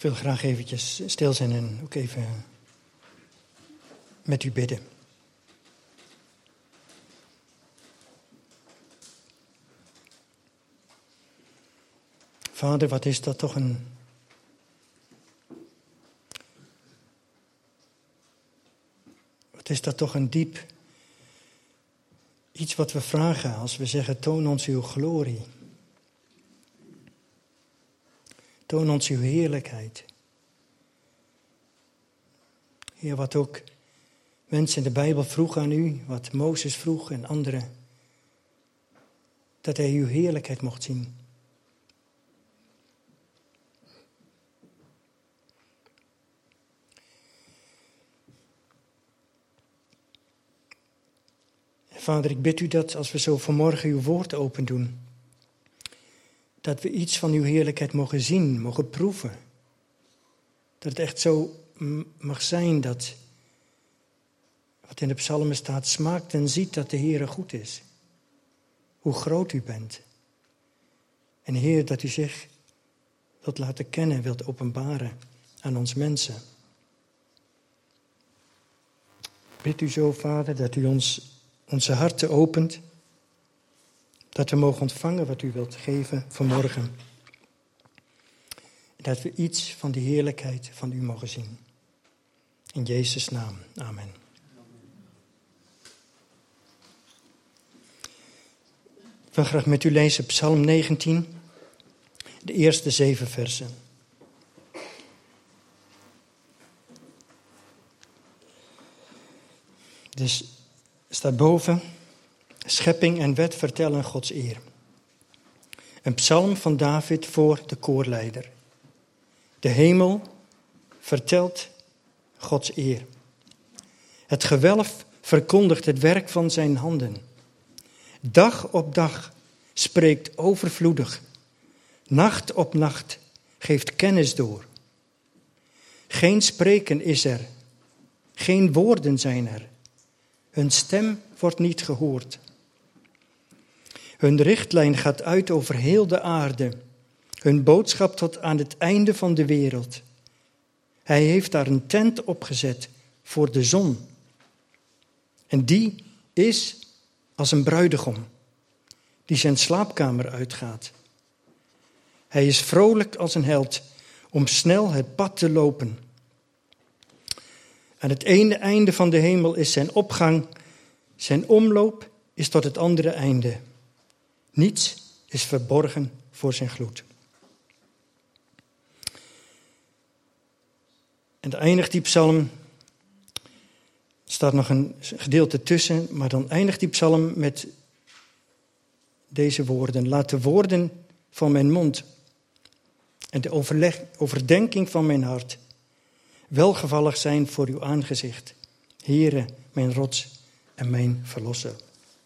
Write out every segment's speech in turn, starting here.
wil graag eventjes stil zijn en ook even met u bidden. Vader, wat is dat toch een diep iets wat we vragen als we zeggen, toon ons uw glorie. Toon ons uw heerlijkheid. Heer, wat ook mensen in de Bijbel vroegen aan u, wat Mozes vroeg en anderen, dat hij uw heerlijkheid mocht zien. Vader, ik bid u dat als we zo vanmorgen uw woord open doen, dat we iets van uw heerlijkheid mogen zien, mogen proeven. Dat het echt zo mag zijn dat, wat in de psalmen staat, smaakt en ziet dat de Heere goed is. Hoe groot u bent. En Heer, dat u zich wilt laten kennen, wilt openbaren aan ons mensen. Bid u zo, Vader, dat u onze harten opent, dat we mogen ontvangen wat u wilt geven vanmorgen. Dat we iets van die heerlijkheid van u mogen zien. In Jezus' naam, amen. Ik wil graag met u lezen Psalm 19, de eerste 7 versen. Dus staat boven, schepping en wet vertellen Gods eer. Een psalm van David voor de koorleider. De hemel vertelt Gods eer. Het gewelf verkondigt het werk van zijn handen. Dag op dag spreekt overvloedig. Nacht op nacht geeft kennis door. Geen spreken is er. Geen woorden zijn er. Hun stem wordt niet gehoord. Hun richtlijn gaat uit over heel de aarde. Hun boodschap tot aan het einde van de wereld. Hij heeft daar een tent opgezet voor de zon. En die is als een bruidegom die zijn slaapkamer uitgaat. Hij is vrolijk als een held om snel het pad te lopen. Aan het ene einde van de hemel is zijn opgang. Zijn omloop is tot het andere einde. Niets is verborgen voor zijn gloed. En dan eindigt die psalm. Er staat nog een gedeelte tussen, maar dan eindigt die psalm met deze woorden. Laat de woorden van mijn mond en de overdenking van mijn hart welgevallig zijn voor uw aangezicht. Heere, mijn rots en mijn verlosser.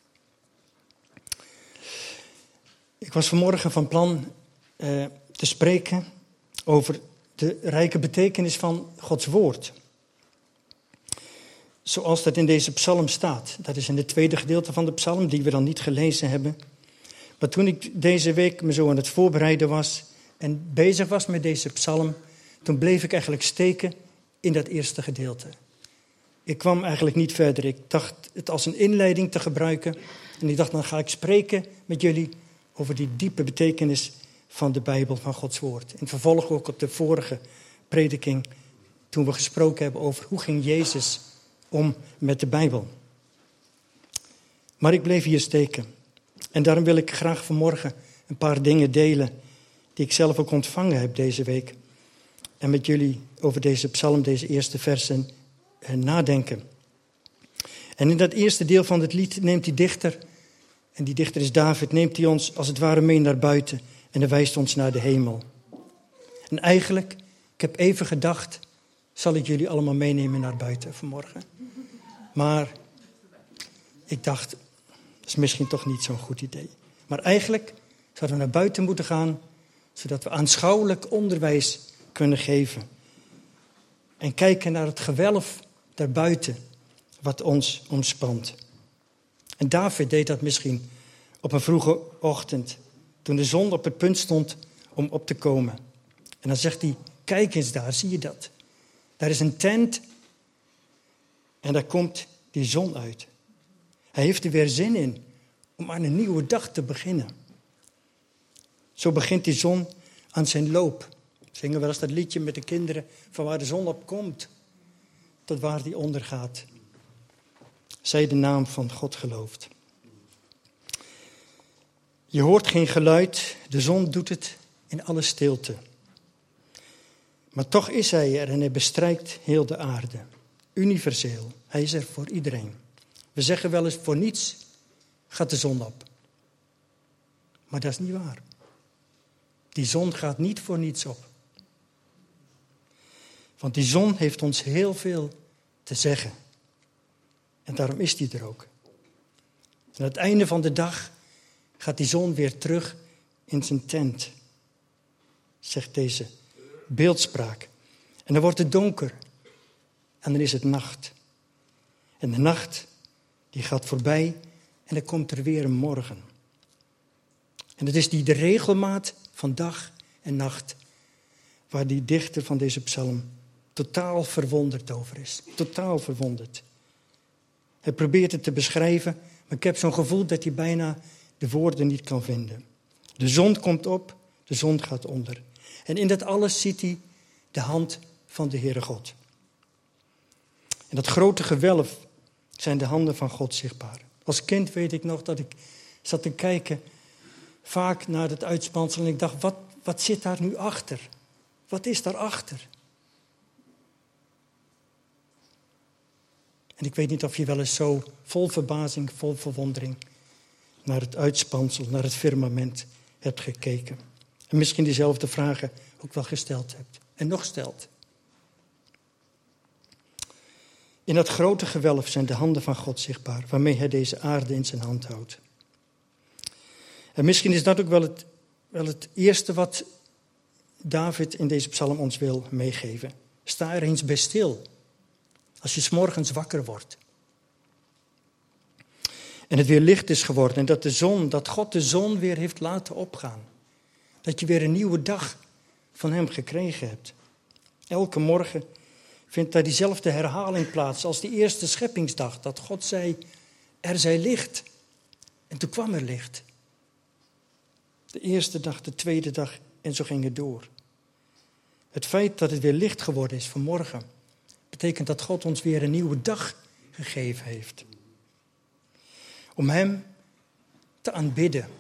Ik was vanmorgen van plan te spreken over de rijke betekenis van Gods woord. Zoals dat in deze psalm staat. Dat is in het tweede gedeelte van de psalm, die we dan niet gelezen hebben. Maar toen ik deze week me zo aan het voorbereiden was en bezig was met deze psalm, toen bleef ik eigenlijk steken in dat eerste gedeelte. Ik kwam eigenlijk niet verder. Ik dacht het als een inleiding te gebruiken. En ik dacht, dan ga ik spreken met jullie over die diepe betekenis van de Bijbel, van Gods woord. En vervolg ook op de vorige prediking, toen we gesproken hebben over hoe ging Jezus om met de Bijbel. Maar ik bleef hier steken. En daarom wil ik graag vanmorgen een paar dingen delen die ik zelf ook ontvangen heb deze week. En met jullie over deze psalm, deze eerste versen nadenken. En in dat eerste deel van het lied neemt die dichter, en die dichter is David, neemt hij ons als het ware mee naar buiten en hij wijst ons naar de hemel. En eigenlijk, ik heb even gedacht, zal ik jullie allemaal meenemen naar buiten vanmorgen. Maar ik dacht, dat is misschien toch niet zo'n goed idee. Maar eigenlijk zouden we naar buiten moeten gaan, zodat we aanschouwelijk onderwijs kunnen geven. En kijken naar het gewelf daarbuiten, wat ons omspant. En David deed dat misschien op een vroege ochtend, toen de zon op het punt stond om op te komen. En dan zegt hij, Kijk eens daar, zie je dat? Daar is een tent en daar komt die zon uit. Hij heeft er weer zin in om aan een nieuwe dag te beginnen. Zo begint die zon aan zijn loop. We zingen wel eens dat liedje met de kinderen van waar de zon op komt tot waar die ondergaat. Zij de naam van God gelooft. Je hoort geen geluid, de zon doet het in alle stilte. Maar toch is hij er en hij bestrijkt heel de aarde. Universeel, hij is er voor iedereen. We zeggen wel eens, voor niets gaat de zon op. Maar dat is niet waar. Die zon gaat niet voor niets op. Want die zon heeft ons heel veel te zeggen. En daarom is die er ook. En aan het einde van de dag gaat die zon weer terug in zijn tent. Zegt deze beeldspraak. En dan wordt het donker. En dan is het nacht. En de nacht die gaat voorbij en dan komt er weer een morgen. En het is de regelmaat van dag en nacht waar die dichter van deze psalm totaal verwonderd over is. Totaal verwonderd. Hij probeert het te beschrijven, maar ik heb zo'n gevoel dat hij bijna de woorden niet kan vinden. De zon komt op, de zon gaat onder. En in dat alles ziet hij de hand van de Heere God. En dat grote gewelf zijn de handen van God zichtbaar. Als kind weet ik nog dat ik zat te kijken vaak naar het uitspansel en ik dacht, wat zit daar nu achter? Wat is daarachter? En ik weet niet of je wel eens zo vol verbazing, vol verwondering naar het uitspansel, naar het firmament hebt gekeken. En misschien diezelfde vragen ook wel gesteld hebt. En nog stelt. In dat grote gewelf zijn de handen van God zichtbaar, waarmee hij deze aarde in zijn hand houdt. En misschien is dat ook wel het eerste wat David in deze psalm ons wil meegeven. Sta er eens bij stil, als je 's morgens wakker wordt. En het weer licht is geworden en dat God de zon weer heeft laten opgaan. Dat je weer een nieuwe dag van hem gekregen hebt. Elke morgen vindt daar diezelfde herhaling plaats als die eerste scheppingsdag. Dat God zei, er zij licht. En toen kwam er licht. De eerste dag, de tweede dag en zo ging het door. Het feit dat het weer licht geworden is vanmorgen betekent dat God ons weer een nieuwe dag gegeven heeft. Om hem te aanbidden.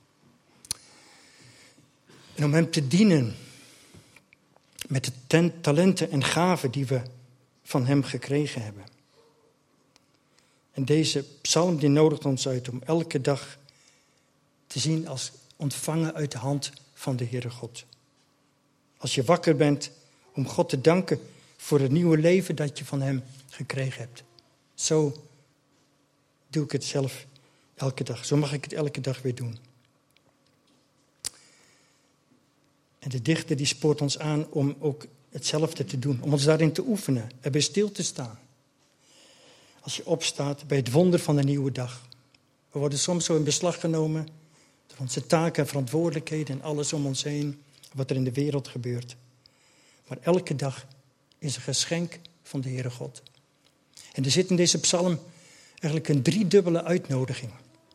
En om hem te dienen met de talenten en gaven die we van hem gekregen hebben. En deze psalm die nodigt ons uit om elke dag te zien als ontvangen uit de hand van de Heere God. Als je wakker bent om God te danken voor het nieuwe leven dat je van hem gekregen hebt. Zo doe ik het zelf elke dag. Zo mag ik het elke dag weer doen. En de dichter die spoort ons aan om ook hetzelfde te doen. Om ons daarin te oefenen. Erbij stil te staan. Als je opstaat bij het wonder van een nieuwe dag. We worden soms zo in beslag genomen door onze taken en verantwoordelijkheden en alles om ons heen. Wat er in de wereld gebeurt. Maar elke dag is een geschenk van de Heere God. En er zit in deze psalm eigenlijk een driedubbele uitnodiging.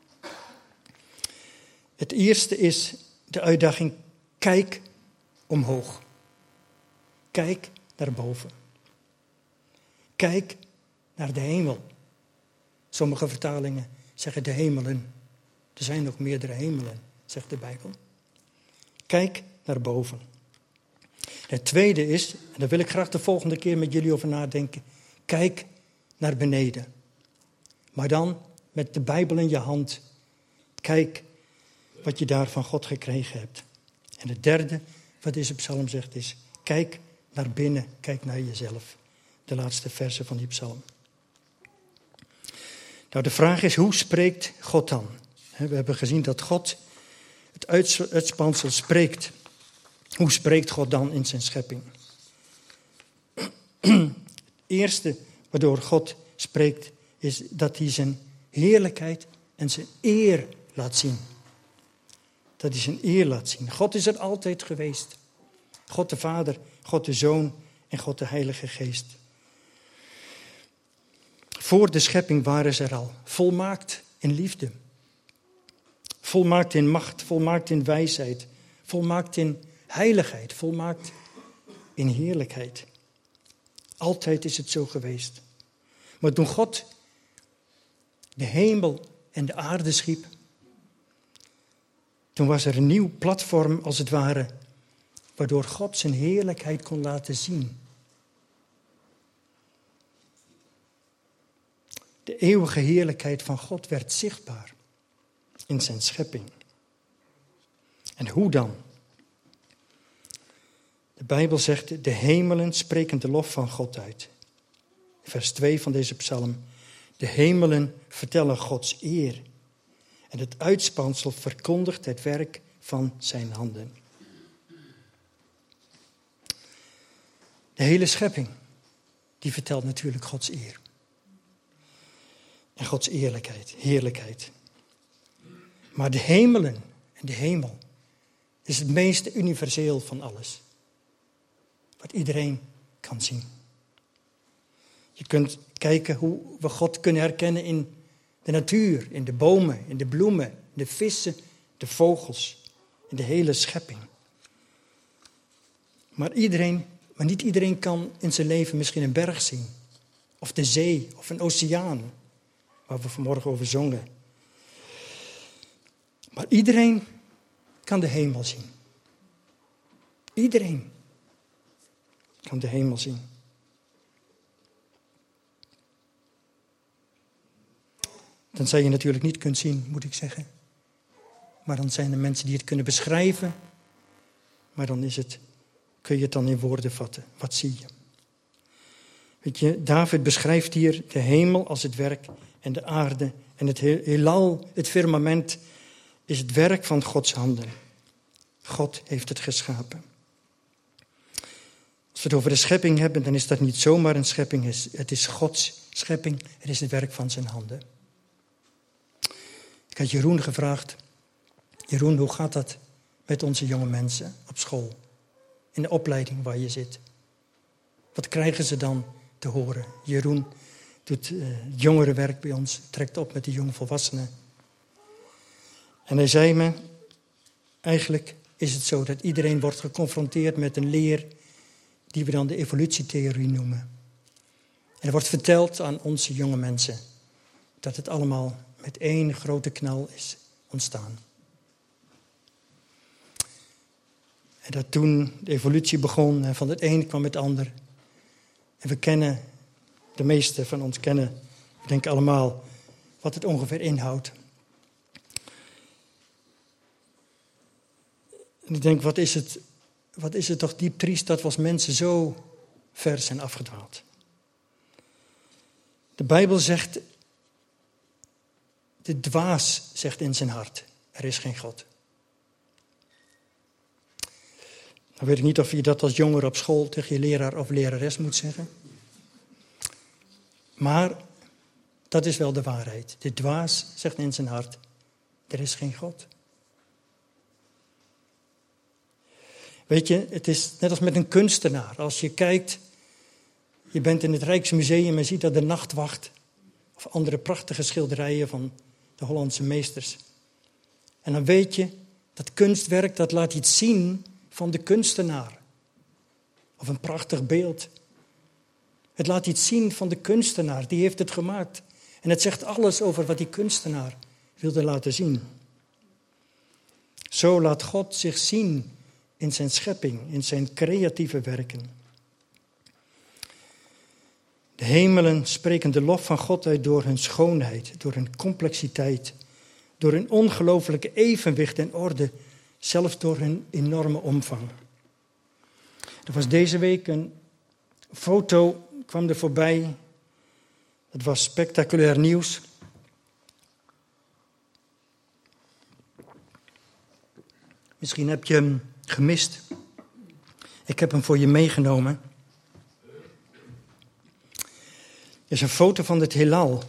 Het eerste is de uitdaging, kijk omhoog. Kijk naar boven. Kijk naar de hemel. Sommige vertalingen zeggen de hemelen. Er zijn nog meerdere hemelen, zegt de Bijbel. Kijk naar boven. Het tweede is, en daar wil ik graag de volgende keer met jullie over nadenken. Kijk naar beneden. Maar dan met de Bijbel in je hand. Kijk wat je daar van God gekregen hebt. En het derde wat deze psalm zegt is, kijk naar binnen, kijk naar jezelf. De laatste versen van die psalm. Nou, de vraag is, hoe spreekt God dan? We hebben gezien dat God het uitspansel spreekt. Hoe spreekt God dan in zijn schepping? Het eerste waardoor God spreekt is dat hij zijn heerlijkheid en zijn eer laat zien. Dat hij zijn eer laat zien. God is er altijd geweest. God de Vader, God de Zoon en God de Heilige Geest. Voor de schepping waren ze er al, volmaakt in liefde. Volmaakt in macht, volmaakt in wijsheid, volmaakt in heiligheid, volmaakt in heerlijkheid. Altijd is het zo geweest. Maar toen God de hemel en de aarde schiep, toen was er een nieuw platform als het ware, waardoor God zijn heerlijkheid kon laten zien. De eeuwige heerlijkheid van God werd zichtbaar in zijn schepping. En hoe dan? De Bijbel zegt, de hemelen spreken de lof van God uit. Vers 2 van deze psalm. De hemelen vertellen Gods eer. En het uitspansel verkondigt het werk van zijn handen. De hele schepping, die vertelt natuurlijk Gods eer. En Gods eerlijkheid, heerlijkheid. Maar de hemelen en de hemel is het meest universeel van alles. Wat iedereen kan zien. Je kunt kijken hoe we God kunnen herkennen in de natuur, in de bomen, in de bloemen, de vissen, de vogels, in de hele schepping. Maar niet iedereen kan in zijn leven misschien een berg zien. Of de zee, of een oceaan, waar we vanmorgen over zongen. Maar iedereen kan de hemel zien. Iedereen kan de hemel zien. Tenzij je natuurlijk niet kunt zien, moet ik zeggen. Maar dan zijn er mensen die het kunnen beschrijven. Maar dan kun je het dan in woorden vatten. Wat zie je? Weet je, David beschrijft hier de hemel als het werk en de aarde. En het heelal, het firmament, is het werk van Gods handen. God heeft het geschapen. Als we het over de schepping hebben, dan is dat niet zomaar een schepping. Het is Gods schepping. Het is het werk van zijn handen. Ik had Jeroen gevraagd. Jeroen, hoe gaat dat met onze jonge mensen op school? In de opleiding waar je zit. Wat krijgen ze dan te horen? Jeroen doet jongerenwerk bij ons. Trekt op met de jongvolwassenen. En hij zei me, eigenlijk is het zo dat iedereen wordt geconfronteerd met een leer die we dan de evolutietheorie noemen. En er wordt verteld aan onze jonge mensen dat het allemaal met één grote knal is ontstaan. En dat toen de evolutie begon en van het een kwam het ander. En we kennen, de meeste van ons kennen, ik denk allemaal, wat het ongeveer inhoudt. En ik denk, wat is het toch diep triest dat we als mensen zo ver zijn afgedwaald. De Bijbel zegt, de dwaas zegt in zijn hart, er is geen God. Dan weet ik niet of je dat als jongere op school tegen je leraar of lerares moet zeggen. Maar dat is wel de waarheid. De dwaas zegt in zijn hart, er is geen God. Weet je, het is net als met een kunstenaar. Als je kijkt, je bent in het Rijksmuseum en ziet dat de Nachtwacht of andere prachtige schilderijen van de Hollandse meesters. En dan weet je, dat kunstwerk dat laat iets zien van de kunstenaar. Of een prachtig beeld. Het laat iets zien van de kunstenaar, die heeft het gemaakt. En het zegt alles over wat die kunstenaar wilde laten zien. Zo laat God zich zien in zijn schepping, in zijn creatieve werken. De hemelen spreken de lof van God uit door hun schoonheid, door hun complexiteit, door hun ongelooflijke evenwicht en orde, zelfs door hun enorme omvang. Er was deze week een foto, kwam er voorbij. Het was spectaculair nieuws. Misschien heb je hem gemist. Ik heb hem voor je meegenomen. Het is een foto van het heelal.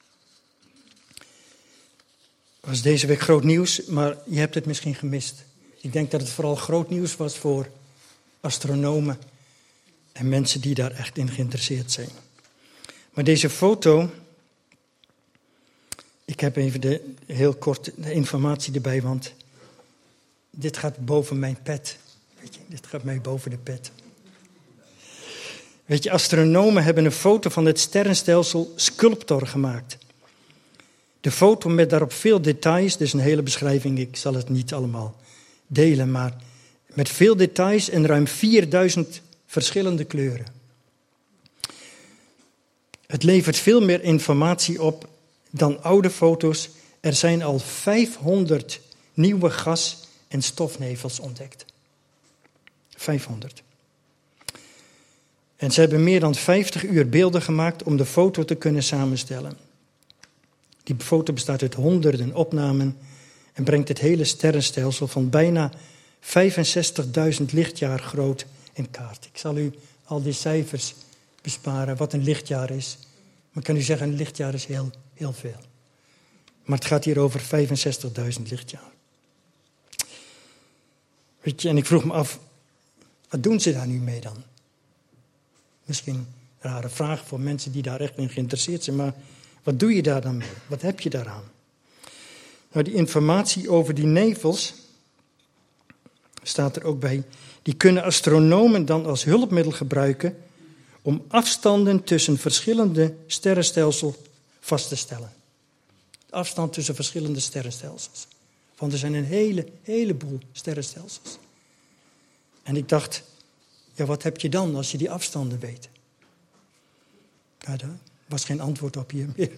Het was deze week groot nieuws, maar je hebt het misschien gemist. Ik denk dat het vooral groot nieuws was voor astronomen en mensen die daar echt in geïnteresseerd zijn. Maar deze foto, ik heb even heel kort de informatie erbij, want dit gaat boven mijn pet. Weet je, dit gaat mij boven de pet. Weet je, astronomen hebben een foto van het sterrenstelsel Sculptor gemaakt. De foto met daarop veel details, dus een hele beschrijving, ik zal het niet allemaal delen, maar met veel details en ruim 4000 verschillende kleuren. Het levert veel meer informatie op dan oude foto's. Er zijn al 500 nieuwe gas- en stofnevels ontdekt. 500. En ze hebben meer dan 50 uur beelden gemaakt om de foto te kunnen samenstellen. Die foto bestaat uit honderden opnamen en brengt het hele sterrenstelsel van bijna 65.000 lichtjaar groot in kaart. Ik zal u al die cijfers besparen, wat een lichtjaar is. Maar ik kan u zeggen, een lichtjaar is heel, heel veel. Maar het gaat hier over 65.000 lichtjaar. Weet je, en ik vroeg me af, wat doen ze daar nu mee dan? Misschien een rare vraag voor mensen die daar echt in geïnteresseerd zijn, maar wat doe je daar dan mee? Wat heb je daaraan? Nou, die informatie over die nevels staat er ook bij. Die kunnen astronomen dan als hulpmiddel gebruiken om afstanden tussen verschillende sterrenstelsels vast te stellen. De afstand tussen verschillende sterrenstelsels. Want er zijn een heleboel sterrenstelsels. En ik dacht, ja, wat heb je dan als je die afstanden weet? Ja, daar was geen antwoord op hier meer.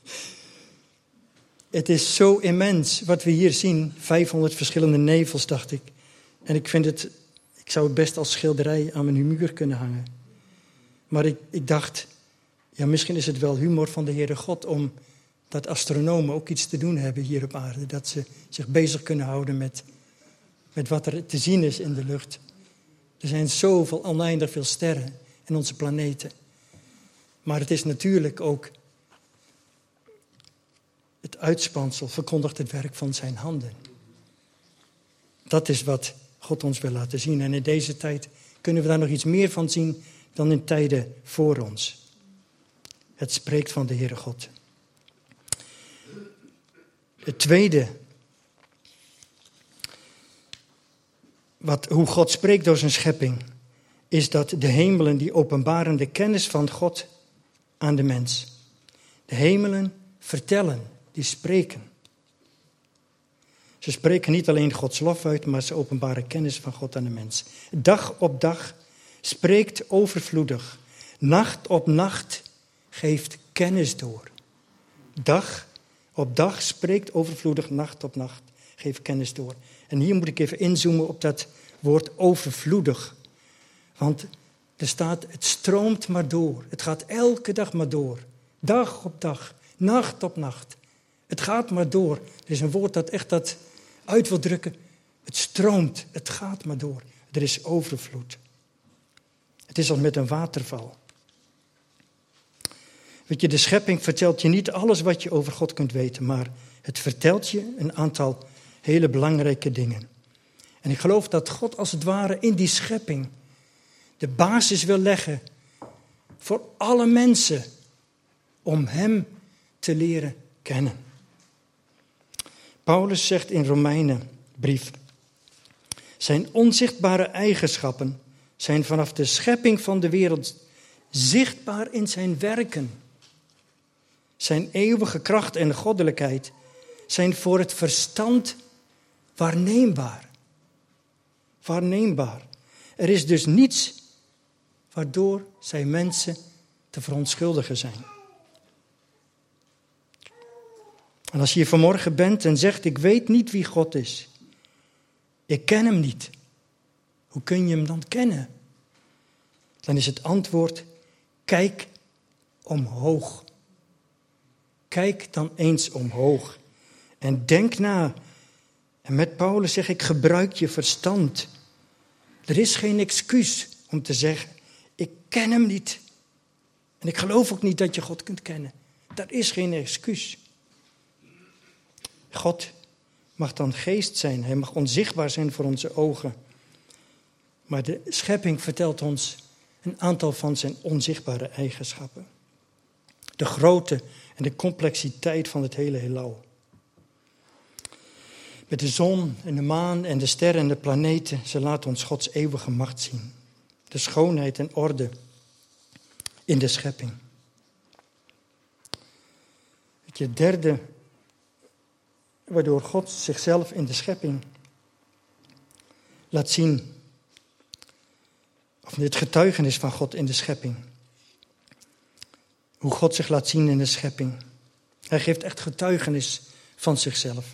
Het is zo immens wat we hier zien. 500 verschillende nevels, dacht ik. En ik zou het best als schilderij aan mijn muur kunnen hangen. Maar ik dacht, ja, misschien is het wel humor van de Heere God om dat astronomen ook iets te doen hebben hier op aarde. Dat ze zich bezig kunnen houden met wat er te zien is in de lucht. Er zijn zoveel, oneindig veel sterren in onze planeten. Maar het is natuurlijk ook het uitspansel, verkondigt het werk van zijn handen. Dat is wat God ons wil laten zien. En in deze tijd kunnen we daar nog iets meer van zien dan in tijden voor ons. Het spreekt van de Heere God. Het tweede, hoe God spreekt door zijn schepping, is dat de hemelen die openbaren de kennis van God aan de mens. De hemelen vertellen, die spreken. Ze spreken niet alleen Gods lof uit, maar ze openbaren kennis van God aan de mens. Dag op dag spreekt overvloedig. Nacht op nacht geeft kennis door. Dag op dag spreekt overvloedig, nacht op nacht geeft kennis door. En hier moet ik even inzoomen op dat woord overvloedig. Want er staat, het stroomt maar door. Het gaat elke dag maar door. Dag op dag, nacht op nacht. Het gaat maar door. Er is een woord dat echt dat uit wil drukken. Het stroomt, het gaat maar door. Er is overvloed. Het is als met een waterval. Weet je, de schepping vertelt je niet alles wat je over God kunt weten, maar het vertelt je een aantal hele belangrijke dingen. En ik geloof dat God als het ware in die schepping de basis wil leggen voor alle mensen om hem te leren kennen. Paulus zegt in Romeinenbrief, zijn onzichtbare eigenschappen zijn vanaf de schepping van de wereld zichtbaar in zijn werken. Zijn eeuwige kracht en goddelijkheid zijn voor het verstand waarneembaar. Waarneembaar. Er is dus niets waardoor zij mensen te verontschuldigen zijn. En als je hier vanmorgen bent en zegt, ik weet niet wie God is. Ik ken hem niet. Hoe kun je hem dan kennen? Dan is het antwoord, kijk omhoog. Kijk dan eens omhoog. En denk na. En met Paulus zeg ik, gebruik je verstand. Er is geen excuus om te zeggen, ik ken hem niet. En ik geloof ook niet dat je God kunt kennen. Daar is geen excuus. God mag dan geest zijn. Hij mag onzichtbaar zijn voor onze ogen. Maar de schepping vertelt ons een aantal van zijn onzichtbare eigenschappen. De grootte en de complexiteit van het hele heelal. Met de zon en de maan en de sterren en de planeten, ze laten ons Gods eeuwige macht zien. De schoonheid en orde in de schepping. Het derde, waardoor God zichzelf in de schepping laat zien. Of het getuigenis van God in de schepping. Hoe God zich laat zien in de schepping. Hij geeft echt getuigenis van zichzelf.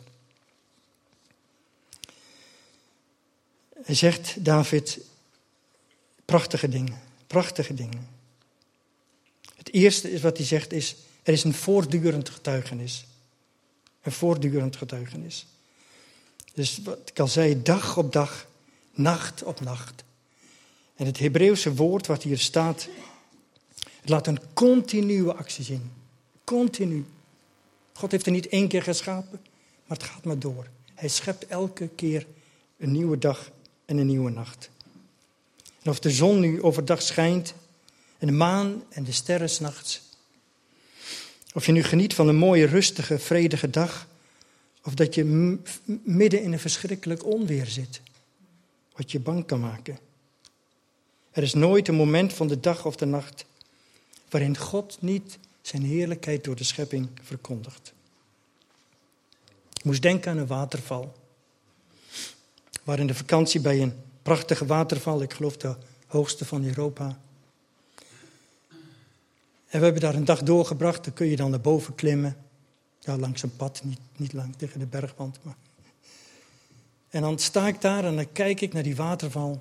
Hij zegt, David, prachtige dingen. Prachtige dingen. Het eerste is wat hij zegt is, er is een voortdurend getuigenis. Een voortdurend getuigenis. Dus wat ik al zei, dag op dag, nacht op nacht. En het Hebreeuwse woord wat hier staat, het laat een continue actie zien. Continu. God heeft er niet één keer geschapen, maar het gaat maar door. Hij schept elke keer een nieuwe dag en een nieuwe nacht. En of de zon nu overdag schijnt en de maan en de sterren 's nachts. Of je nu geniet van een mooie, rustige, vredige dag. Of dat je midden in een verschrikkelijk onweer zit. Wat je bang kan maken. Er is nooit een moment van de dag of de nacht waarin God niet zijn heerlijkheid door de schepping verkondigt. Ik moest denken aan een waterval. We waren in de vakantie bij een prachtige waterval. Ik geloof de hoogste van Europa. En we hebben daar een dag doorgebracht. Dan kun je dan naar boven klimmen. Ja, langs een pad, niet lang tegen de bergwand. Maar. En dan sta ik daar en dan kijk ik naar die waterval.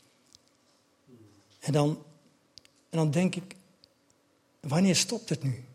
En dan denk ik, wanneer stopt het nu?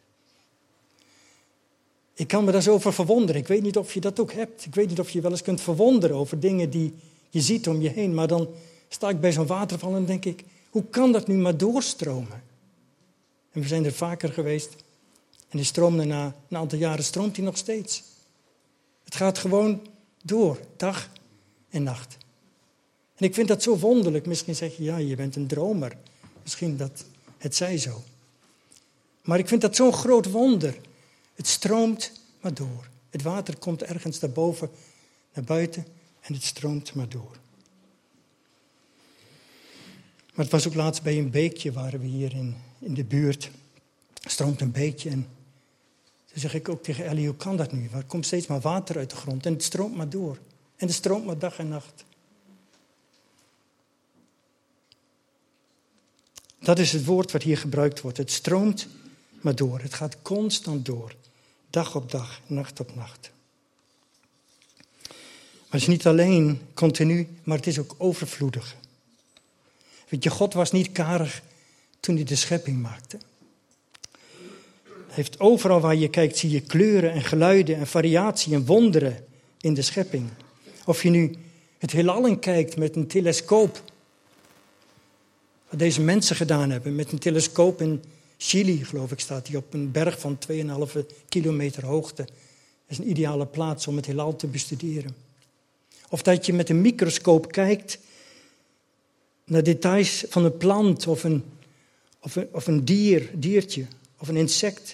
Ik kan me daar zo over verwonderen. Ik weet niet of je dat ook hebt. Ik weet niet of je wel eens kunt verwonderen over dingen die je ziet om je heen. Maar dan sta ik bij zo'n waterval en dan denk ik, hoe kan dat nu maar doorstromen? En we zijn er vaker geweest. En die stroomde na een aantal jaren stroomt die nog steeds. Het gaat gewoon door, dag en nacht. En ik vind dat zo wonderlijk. Misschien zeg je, ja, je bent een dromer. Misschien dat het zij zo. Maar ik vind dat zo'n groot wonder. Het stroomt maar door. Het water komt ergens daarboven naar buiten en het stroomt maar door. Maar het was ook laatst bij een beekje, waren we hier in de buurt. Er stroomt een beekje en toen zeg ik ook tegen Ellie, hoe kan dat nu? Er komt steeds maar water uit de grond en het stroomt maar door. En het stroomt maar dag en nacht. Dat is het woord wat hier gebruikt wordt. Het stroomt maar door. Het gaat constant door. Dag op dag, nacht op nacht. Maar het is niet alleen continu, maar het is ook overvloedig. Weet je, God was niet karig toen hij de schepping maakte. Hij heeft overal waar je kijkt, zie je kleuren en geluiden en variatie en wonderen in de schepping. Of je nu het heelal in kijkt met een telescoop. Wat deze mensen gedaan hebben met een telescoop in Chili, geloof ik, staat die op een berg van 2,5 kilometer hoogte. Dat is een ideale plaats om het heelal te bestuderen. Of dat je met een microscoop kijkt naar details van een plant of een diertje of een insect.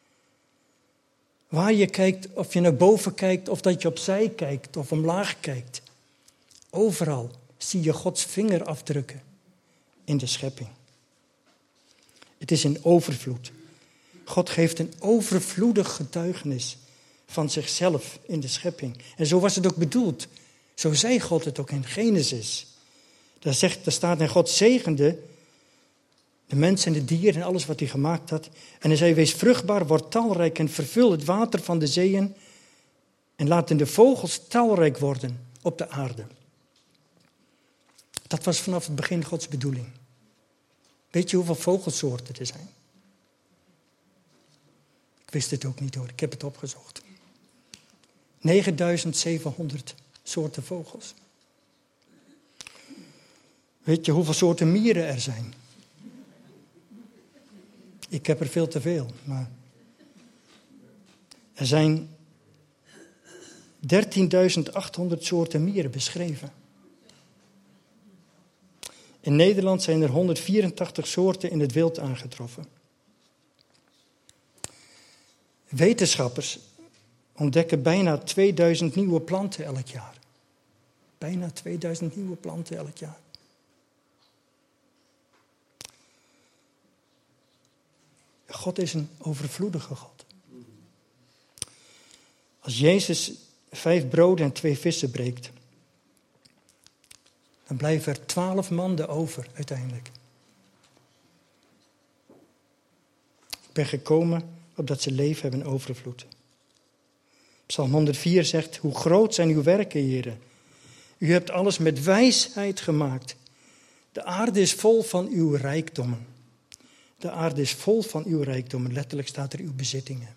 Waar je kijkt, of je naar boven kijkt of dat je opzij kijkt of omlaag kijkt. Overal zie je Gods vingerafdrukken in de schepping. Het is een overvloed. God geeft een overvloedig getuigenis van zichzelf in de schepping. En zo was het ook bedoeld. Zo zei God het ook in Genesis. Daar staat en God zegende de mens en de dieren en alles wat hij gemaakt had. En hij zei, wees vruchtbaar, word talrijk en vervul het water van de zeeën. En laten de vogels talrijk worden op de aarde. Dat was vanaf het begin Gods bedoeling. Weet je hoeveel vogelsoorten er zijn? Ik wist het ook niet hoor, ik heb het opgezocht. 9700 soorten vogels. Weet je hoeveel soorten mieren er zijn? Ik heb er veel te veel, maar er zijn 13.800 soorten mieren beschreven. In Nederland zijn er 184 soorten in het wild aangetroffen. Wetenschappers ontdekken bijna 2000 nieuwe planten elk jaar. Bijna 2000 nieuwe planten elk jaar. God is een overvloedige God. Als Jezus 5 broden en 2 vissen breekt, dan blijven er 12 manden over uiteindelijk. Ik ben gekomen opdat ze leven hebben in overvloed. Psalm 104 zegt, hoe groot zijn uw werken, Heere. U hebt alles met wijsheid gemaakt. De aarde is vol van uw rijkdommen. De aarde is vol van uw rijkdommen. Letterlijk staat er uw bezittingen.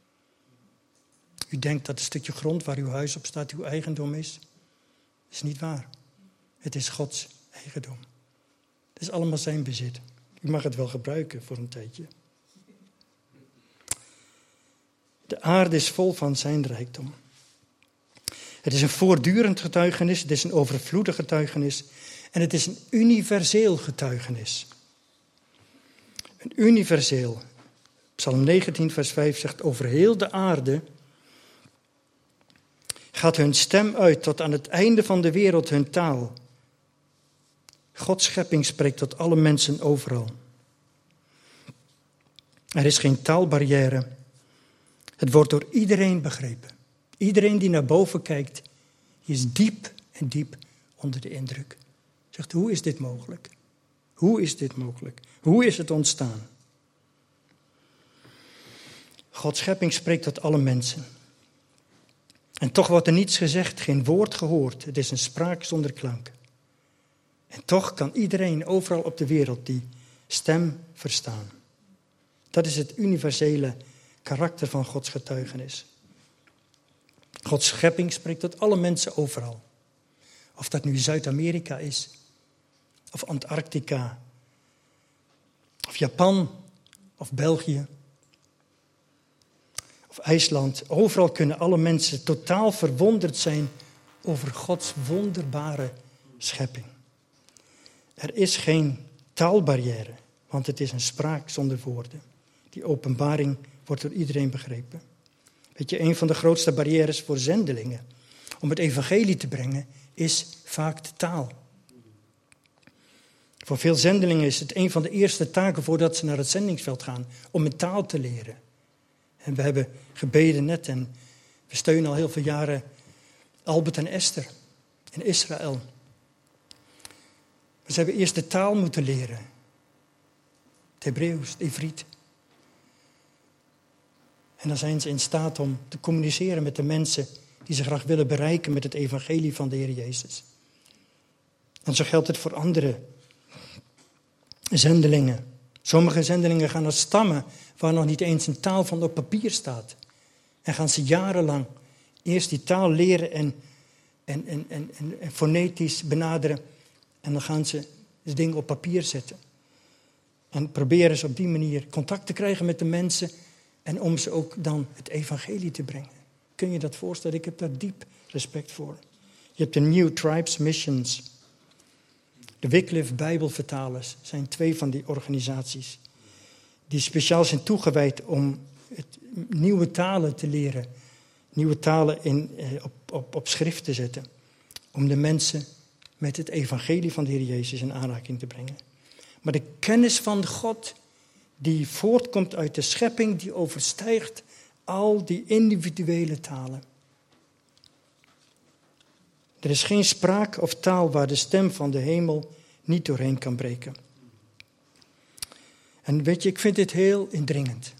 U denkt dat het stukje grond waar uw huis op staat uw eigendom is. Dat is niet waar. Het is Gods eigendom. Het is allemaal zijn bezit. U mag het wel gebruiken voor een tijdje. De aarde is vol van zijn rijkdom. Het is een voortdurend getuigenis. Het is een overvloedig getuigenis. En het is een universeel getuigenis. Een universeel. Psalm 19 vers 5 zegt, over heel de aarde gaat hun stem uit tot aan het einde van de wereld hun taal. Gods schepping spreekt tot alle mensen overal. Er is geen taalbarrière. Het wordt door iedereen begrepen. Iedereen die naar boven kijkt, is diep en diep onder de indruk. Zegt, hoe is dit mogelijk? Hoe is dit mogelijk? Hoe is het ontstaan? Gods schepping spreekt tot alle mensen. En toch wordt er niets gezegd, geen woord gehoord. Het is een spraak zonder klank. En toch kan iedereen overal op de wereld die stem verstaan. Dat is het universele karakter van Gods getuigenis. Gods schepping spreekt tot alle mensen overal. Of dat nu Zuid-Amerika is, of Antarctica, of Japan, of België, of IJsland. Overal kunnen alle mensen totaal verwonderd zijn over Gods wonderbare schepping. Er is geen taalbarrière, want het is een spraak zonder woorden. Die openbaring wordt door iedereen begrepen. Weet je, een van de grootste barrières voor zendelingen om het evangelie te brengen is vaak de taal. Voor veel zendelingen is het een van de eerste taken voordat ze naar het zendingsveld gaan om een taal te leren. En we hebben gebeden net en we steunen al heel veel jaren Albert en Esther in Israël. Ze hebben eerst de taal moeten leren. Het Hebreeuws, het Ivriet. En dan zijn ze in staat om te communiceren met de mensen die ze graag willen bereiken met het evangelie van de Heer Jezus. En zo geldt het voor andere zendelingen. Sommige zendelingen gaan naar stammen waar nog niet eens een taal van op papier staat. En gaan ze jarenlang eerst die taal leren en fonetisch benaderen. En dan gaan ze dus dingen op papier zetten. En proberen ze op die manier contact te krijgen met de mensen. En om ze ook dan het evangelie te brengen. Kun je dat voorstellen? Ik heb daar diep respect voor. Je hebt de New Tribes Missions. De Wycliffe Bijbelvertalers zijn 2 van die organisaties. Die speciaal zijn toegewijd om nieuwe talen te leren. Nieuwe talen op schrift te zetten. Om de mensen met het evangelie van de Heer Jezus in aanraking te brengen. Maar de kennis van God die voortkomt uit de schepping, die overstijgt al die individuele talen. Er is geen spraak of taal waar de stem van de hemel niet doorheen kan breken. En weet je, ik vind dit heel indringend.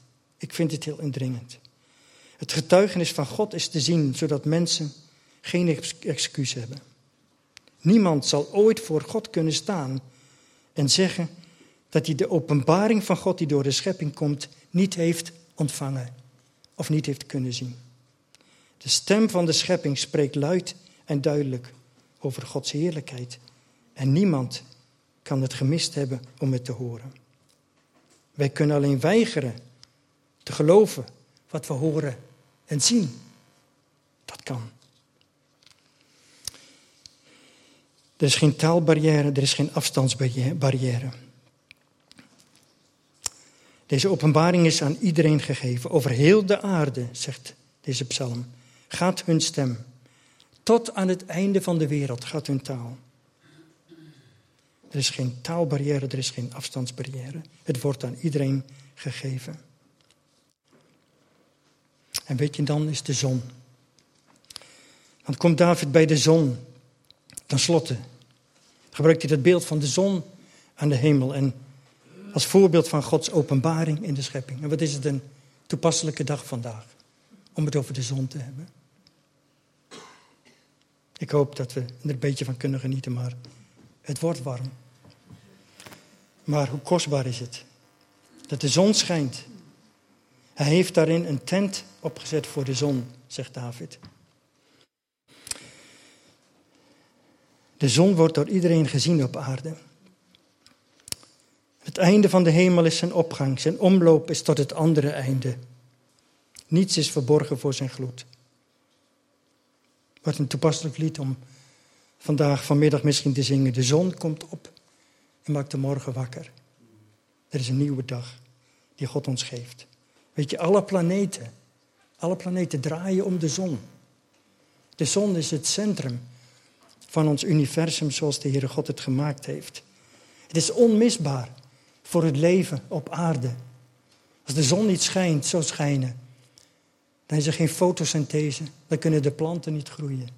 Het getuigenis van God is te zien, zodat mensen geen excuus hebben. Niemand zal ooit voor God kunnen staan en zeggen dat hij de openbaring van God die door de schepping komt niet heeft ontvangen of niet heeft kunnen zien. De stem van de schepping spreekt luid en duidelijk over Gods heerlijkheid en niemand kan het gemist hebben om het te horen. Wij kunnen alleen weigeren te geloven wat we horen en zien. Dat kan. Er is geen taalbarrière, er is geen afstandsbarrière. Deze openbaring is aan iedereen gegeven. Over heel de aarde, zegt deze psalm, gaat hun stem. Tot aan het einde van de wereld gaat hun taal. Er is geen taalbarrière, er is geen afstandsbarrière. Het wordt aan iedereen gegeven. En weet je, dan is de zon. Dan komt David bij de zon. Ten slotte gebruikt hij het beeld van de zon aan de hemel. En als voorbeeld van Gods openbaring in de schepping. En wat is het een toepasselijke dag vandaag. Om het over de zon te hebben. Ik hoop dat we er een beetje van kunnen genieten. Maar het wordt warm. Maar hoe kostbaar is het. Dat de zon schijnt. Hij heeft daarin een tent opgezet voor de zon, zegt David. De zon wordt door iedereen gezien op aarde. Het einde van de hemel is zijn opgang. Zijn omloop is tot het andere einde. Niets is verborgen voor zijn gloed. Wat een toepasselijk lied om vanmiddag misschien te zingen. De zon komt op en maakt de morgen wakker. Er is een nieuwe dag die God ons geeft. Weet je, alle planeten draaien om de zon. De zon is het centrum van ons universum zoals de Heere God het gemaakt heeft. Het is onmisbaar voor het leven op aarde. Als de zon niet schijnt, zo schijnen, dan is er geen fotosynthese, dan kunnen de planten niet groeien.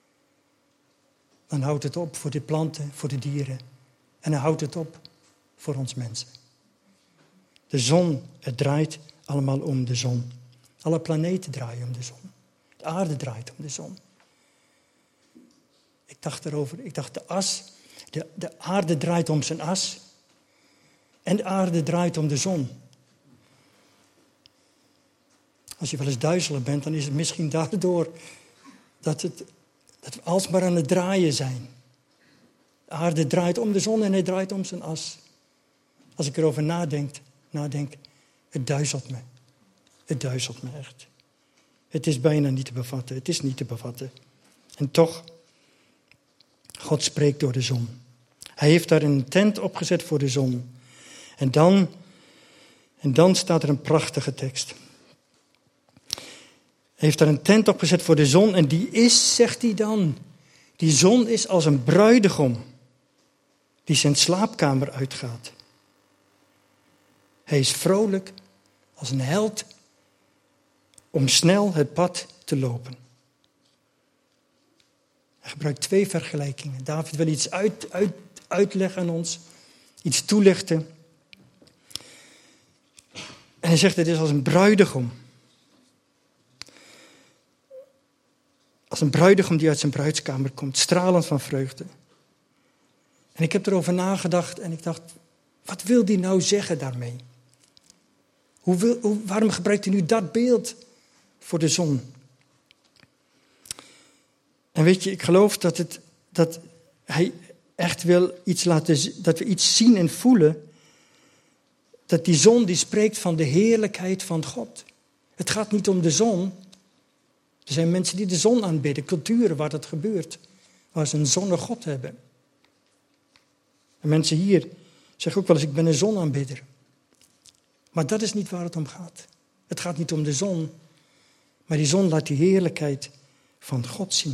Dan houdt het op voor de planten, voor de dieren. En dan houdt het op voor ons mensen. De zon, het draait allemaal om de zon. Alle planeten draaien om de zon. De aarde draait om de zon. Ik dacht de as, de aarde draait om zijn as. En de aarde draait om de zon. Als je wel eens duizelig bent, dan is het misschien daardoor dat we alsmaar aan het draaien zijn. De aarde draait om de zon en hij draait om zijn as. Als ik erover nadenk, het duizelt me. Het duizelt me echt. Het is bijna niet te bevatten. Het is niet te bevatten. En toch, God spreekt door de zon. Hij heeft daar een tent opgezet voor de zon. En dan staat er een prachtige tekst. Hij heeft daar een tent opgezet voor de zon. En die is, zegt hij dan, die zon is als een bruidegom die zijn slaapkamer uitgaat. Hij is vrolijk als een held om snel het pad te lopen. Hij gebruikt 2 vergelijkingen. David wil iets uitleggen aan ons, iets toelichten. En hij zegt, het is als een bruidegom. Als een bruidegom die uit zijn bruidskamer komt, stralend van vreugde. En ik heb erover nagedacht en ik dacht, wat wil die nou zeggen daarmee? Waarom gebruikt hij nu dat beeld voor de zon? En weet je, ik geloof dat hij echt wil iets laten, dat we iets zien en voelen. Dat die zon die spreekt van de heerlijkheid van God. Het gaat niet om de zon. Er zijn mensen die de zon aanbidden, culturen waar dat gebeurt. Waar ze een zonnegod hebben. En mensen hier zeggen ook wel eens, ik ben een zonaanbidder. Maar dat is niet waar het om gaat. Het gaat niet om de zon. Maar die zon laat die heerlijkheid van God zien.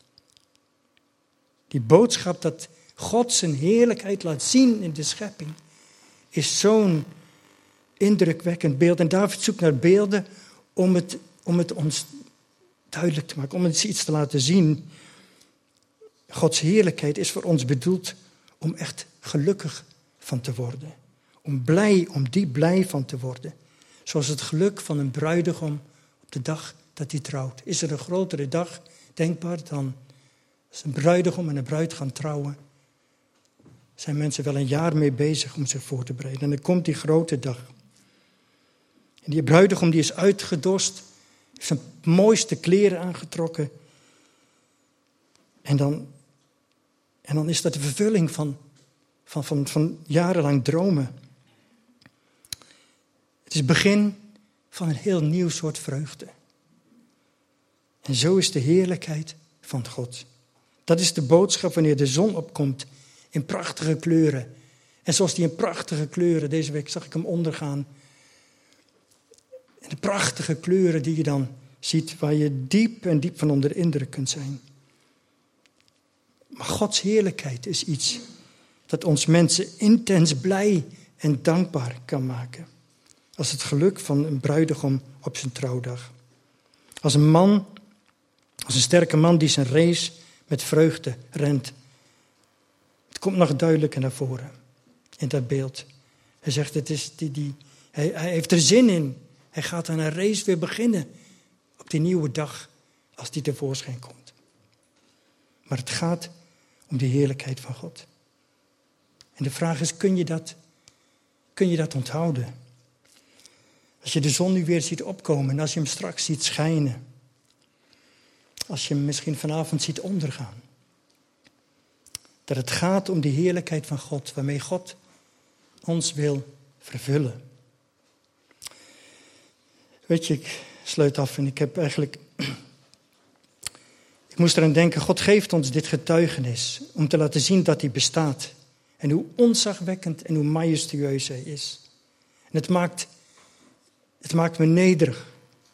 Die boodschap dat God zijn heerlijkheid laat zien in de schepping. Is zo'n indrukwekkend beeld. En David zoekt naar beelden om het ons duidelijk te maken. Om het iets te laten zien. Gods heerlijkheid is voor ons bedoeld om echt gelukkig van te worden. Om diep blij van te worden. Zoals het geluk van een bruidegom op de dag dat hij trouwt. Is er een grotere dag denkbaar dan als een bruidegom en een bruid gaan trouwen? Zijn mensen wel een jaar mee bezig om zich voor te bereiden. En dan komt die grote dag. En die bruidegom die is uitgedost. Heeft zijn mooiste kleren aangetrokken. En dan is dat de vervulling van jarenlang dromen. Het is het begin van een heel nieuw soort vreugde. En zo is de heerlijkheid van God. Dat is de boodschap wanneer de zon opkomt in prachtige kleuren. En zoals die in prachtige kleuren, deze week zag ik hem ondergaan. En de prachtige kleuren die je dan ziet, waar je diep en diep van onder de indruk kunt zijn. Maar Gods heerlijkheid is iets dat ons mensen intens blij en dankbaar kan maken. Als het geluk van een bruidegom op zijn trouwdag. Als een sterke man die zijn race met vreugde rent. Het komt nog duidelijker naar voren in dat beeld. Hij zegt, hij heeft er zin in. Hij gaat aan een race weer beginnen op die nieuwe dag als die tevoorschijn komt. Maar het gaat om die heerlijkheid van God. En de vraag is, kun je dat onthouden? Als je de zon nu weer ziet opkomen en als je hem straks ziet schijnen. Als je hem misschien vanavond ziet ondergaan. Dat het gaat om die heerlijkheid van God, waarmee God ons wil vervullen. Weet je, ik sluit af en ik moest eraan denken, God geeft ons dit getuigenis om te laten zien dat hij bestaat. En hoe ontzagwekkend en hoe majestueus hij is. En het maakt me nederig.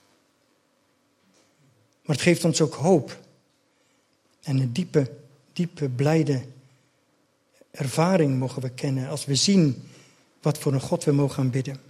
Maar het geeft ons ook hoop. En een diepe, blijde ervaring mogen we kennen als we zien wat voor een God we mogen aanbidden.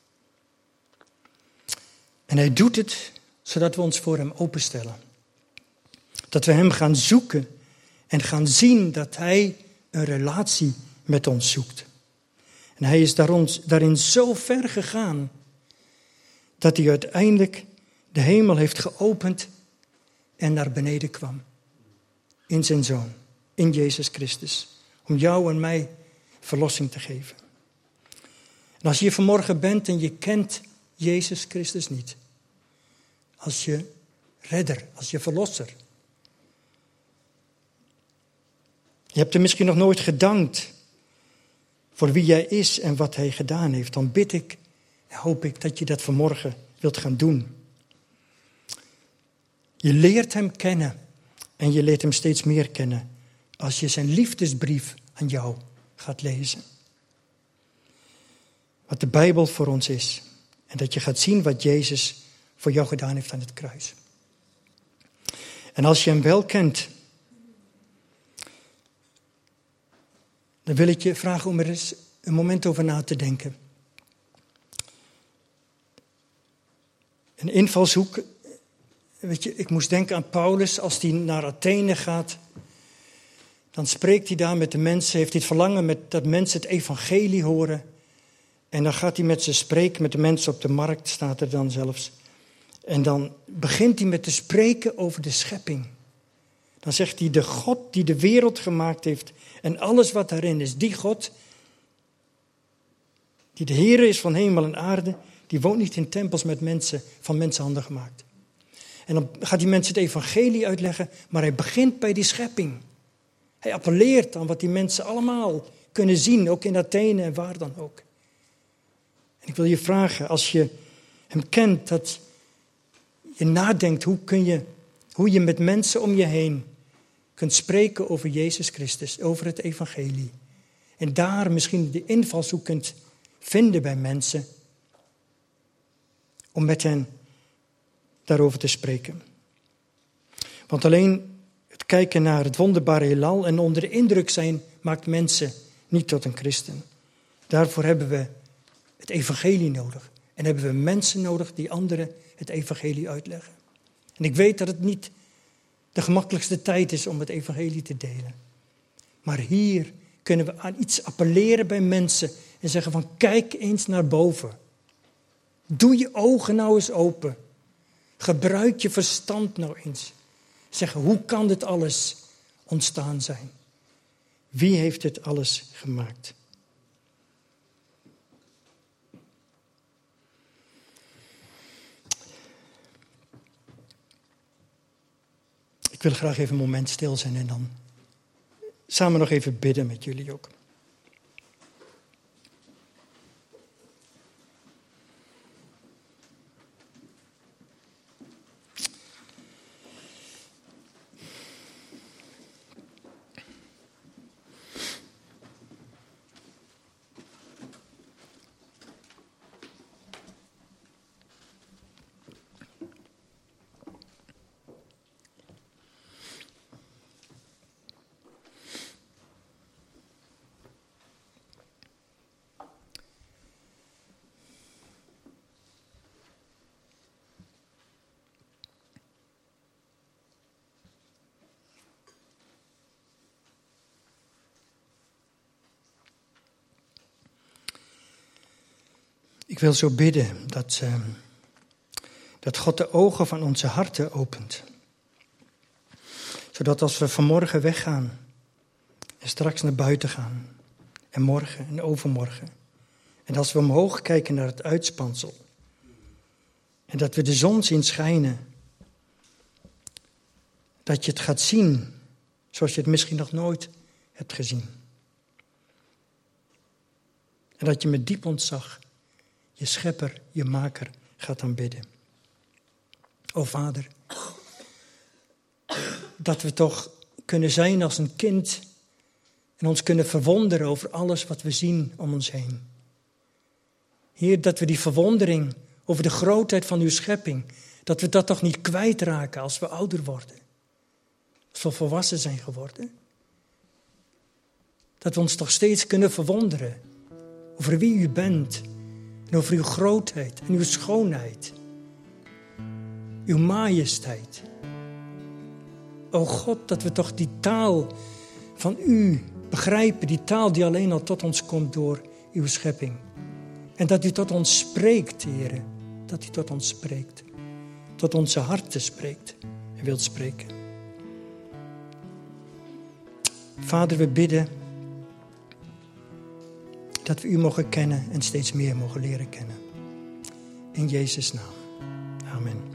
En hij doet het zodat we ons voor hem openstellen. Dat we hem gaan zoeken en gaan zien dat hij een relatie met ons zoekt. En hij is daarin zo ver gegaan dat hij uiteindelijk de hemel heeft geopend en naar beneden kwam. In zijn Zoon, in Jezus Christus. Om jou en mij verlossing te geven. En als je hier vanmorgen bent en je kent Jezus Christus niet. Als je redder, als je verlosser. Je hebt hem misschien nog nooit gedankt voor wie jij is en wat hij gedaan heeft. Dan bid ik en hoop ik dat je dat vanmorgen wilt gaan doen. Je leert hem kennen en je leert hem steeds meer kennen als je zijn liefdesbrief aan jou gaat lezen. Wat de Bijbel voor ons is en dat je gaat zien wat Jezus voor jou gedaan heeft aan het kruis. En als je hem wel kent, dan wil ik je vragen om er eens een moment over na te denken. Een invalshoek. Weet je, ik moest denken aan Paulus als hij naar Athene gaat. Dan spreekt hij daar met de mensen, heeft hij het verlangen dat mensen het evangelie horen. En dan gaat hij met ze spreken, met de mensen op de markt, staat er dan zelfs. En dan begint hij met te spreken over de schepping. Dan zegt hij, de God die de wereld gemaakt heeft en alles wat daarin is. Die God, die de Heer is van hemel en aarde, die woont niet in tempels met mensen, van mensenhanden gemaakt. En dan gaat die mensen het evangelie uitleggen, maar hij begint bij die schepping. Hij appelleert aan wat die mensen allemaal kunnen zien, ook in Athene en waar dan ook. En ik wil je vragen, als je hem kent, dat je nadenkt hoe je met mensen om je heen kunt spreken over Jezus Christus, over het evangelie. En daar misschien de invalshoek kunt vinden bij mensen om met hen daarover te spreken. Want alleen het kijken naar het wonderbare heelal en onder de indruk zijn maakt mensen niet tot een christen. Daarvoor hebben we het evangelie nodig. En hebben we mensen nodig die anderen het evangelie uitleggen. En ik weet dat het niet de gemakkelijkste tijd is om het evangelie te delen. Maar hier kunnen we aan iets appelleren bij mensen en zeggen van kijk eens naar boven. Doe je ogen nou eens open. Gebruik je verstand nou eens. Zeggen, hoe kan dit alles ontstaan zijn? Wie heeft dit alles gemaakt? Ik wil graag even een moment stil zijn en dan samen nog even bidden met jullie ook. Ik wil zo bidden dat God de ogen van onze harten opent. Zodat als we vanmorgen weggaan en straks naar buiten gaan en morgen en overmorgen. En als we omhoog kijken naar het uitspansel en dat we de zon zien schijnen. Dat je het gaat zien zoals je het misschien nog nooit hebt gezien. En dat je met diep ontzag je schepper, je maker gaat aanbidden. O Vader, dat we toch kunnen zijn als een kind en ons kunnen verwonderen over alles wat we zien om ons heen. Heer, dat we die verwondering over de grootheid van uw schepping, dat we dat toch niet kwijtraken als we ouder worden. Als we volwassen zijn geworden. Dat we ons toch steeds kunnen verwonderen over wie u bent. En over uw grootheid en uw schoonheid. Uw majesteit. O God, dat we toch die taal van u begrijpen. Die taal die alleen al tot ons komt door uw schepping. En dat u tot ons spreekt, Heer. Dat u tot ons spreekt. Tot onze harten spreekt en wilt spreken. Vader, we bidden dat we u mogen kennen en steeds meer mogen leren kennen. In Jezus' naam. Amen.